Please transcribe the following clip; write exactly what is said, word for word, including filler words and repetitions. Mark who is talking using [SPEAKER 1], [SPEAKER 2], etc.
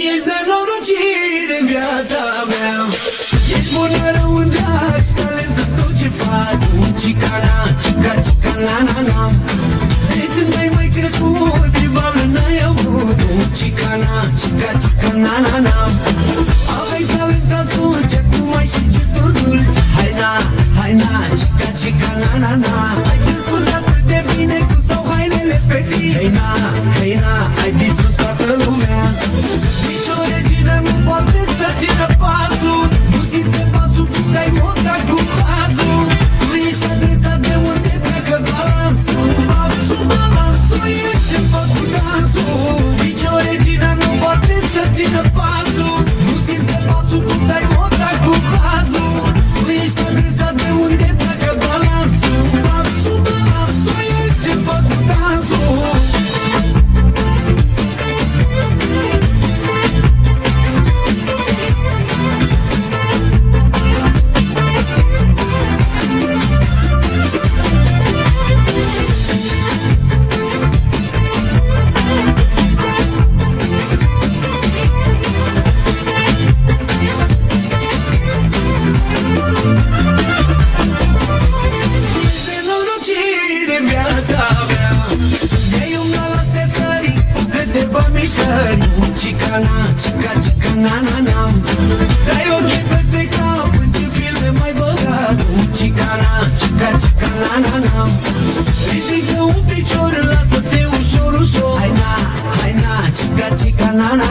[SPEAKER 1] Ești nenorocire în viața mea. Ești bună rău în drag, talent în tot ce faci. Cicana, cica, cica, na, na, na. De când ai mai crescut, rivală n-ai avut. Cicana, cica, cica, na, na, na. Aveai talent atunci, acum ai și gestul dulce. Hai na, hai na, cica, cica, na, na, na. Ai crescut atât de bine cum stau hainele pe tine. Hei na, hei na, ai distrus toată lumea. Nici o regină nu poate să țină pasul. Nu simte pasul, tu dai moda cu hazul. Tu ești adresat de unde pleacă balansul. Balansul, balansul e ce fac cu dansul. Nici o regină nu poate să țină pasul. Nu simte pasul, tu dai moda cu hazul. Tu ești adresat de unde pleacă balansul. Balansul, balansul e ce fac cu dansul. Cicana, cica, cica, na, na, na. Dai ochii peste cap, în ce filme mai băgat. Cicana, cica, cica, na, na, na. Ridică un picior, lasă-te ușor, ușor. Hai na, hai na, cica, cica, na, na,